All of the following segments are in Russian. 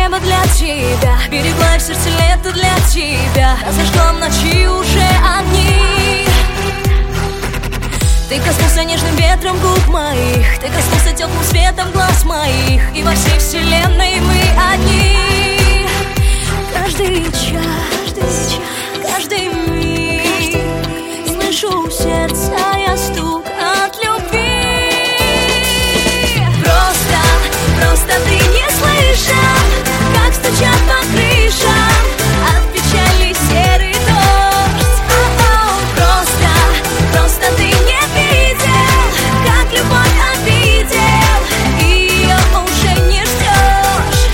небо для тебя, берегла в сердце лето для тебя. Я зажгла в ночи уже огни. Ты коснулся нежным ветром губ моих, ты коснулся теплым светом глаз моих, и во всей вселенной мы одни. Каждый час, каждый миг слышу в сердце я стук от любви. Просто ты не слышал, как стучат по крышам от печали серый дождь. Просто ты не видел, как любовь обидел, и ее уже не ждешь.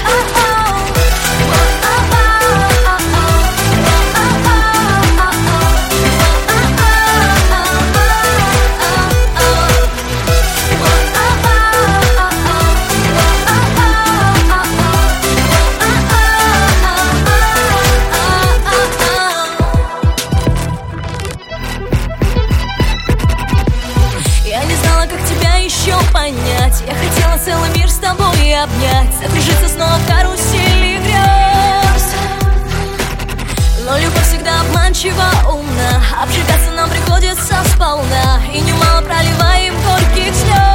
Я не знала, как тебя еще понять. Я хотела целый мир с тобой обнять, закружиться снова в карусели грез. Но любовь всегда обманчива, умна, обжигаться нам приходится сполна, и немало проливаем горьких слез.